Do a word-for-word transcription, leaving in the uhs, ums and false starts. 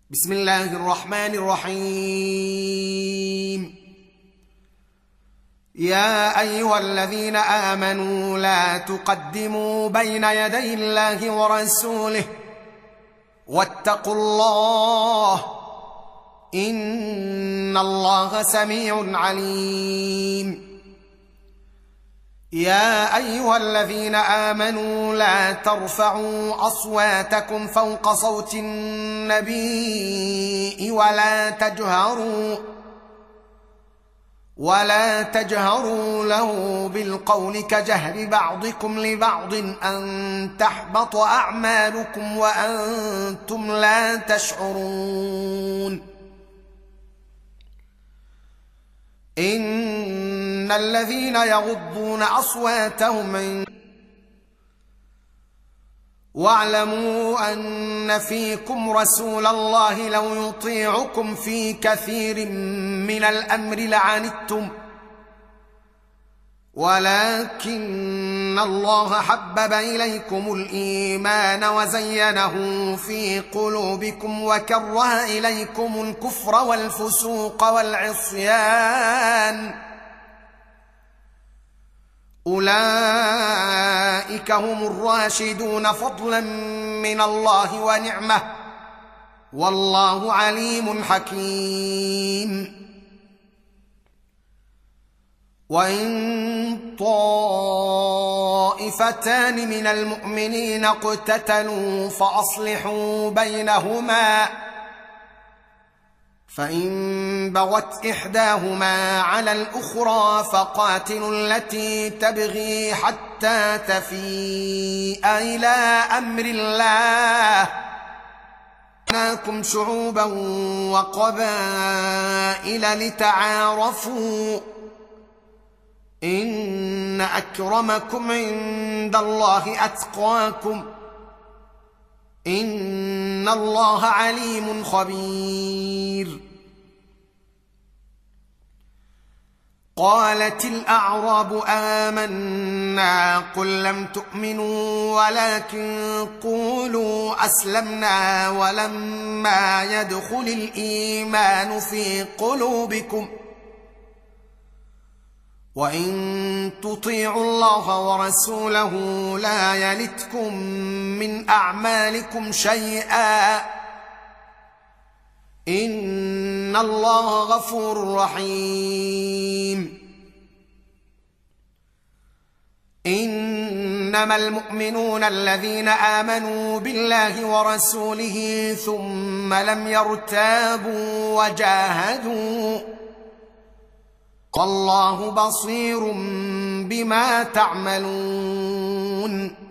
بسم الله الرحمن الرحيم. يا أيها الذين آمنوا لا تقدموا بين يدي الله ورسوله واتقوا الله إن الله سميع عليم. يا أيها الذين آمنوا لا ترفعوا أصواتكم فوق صوت النبي ولا تجهروا ولا تجهروا له بالقول كجهر بعضكم لبعض أن تحبط أعمالكم وأنتم لا تشعرون. إن الذين يغضون أصواتهم عند واعلموا أن فيكم رسول الله لو يطيعكم في كثير من الأمر لعنتم ولكن الله حبب إليكم الإيمان وزينه في قلوبكم وكره إليكم الكفر والفسوق والعصيان أولئك هم الراشدون فضلا من الله ونعمة والله عليم حكيم. وإن طائفتان من المؤمنين اقتتلوا فأصلحوا بينهما فإن بغت إحداهما على الأخرى فقاتلوا التي تبغي حتى تفيء إلى أمر الله جعلناكم شعوبا وقبائل لتعارفوا إن أكرمكم عند الله أتقاكم إن الله عليم خبير. قالت الأعراب آمنا قل لم تؤمنوا ولكن قولوا أسلمنا ولما يدخل الإيمان في قلوبكم وإن تطيعوا الله ورسوله لا يلتكم من أعمالكم شيئا إن الله غفور رحيم. إنما المؤمنون الذين آمنوا بالله ورسوله ثم لم يرتابوا وجاهدوا والله بصير بما تعملون.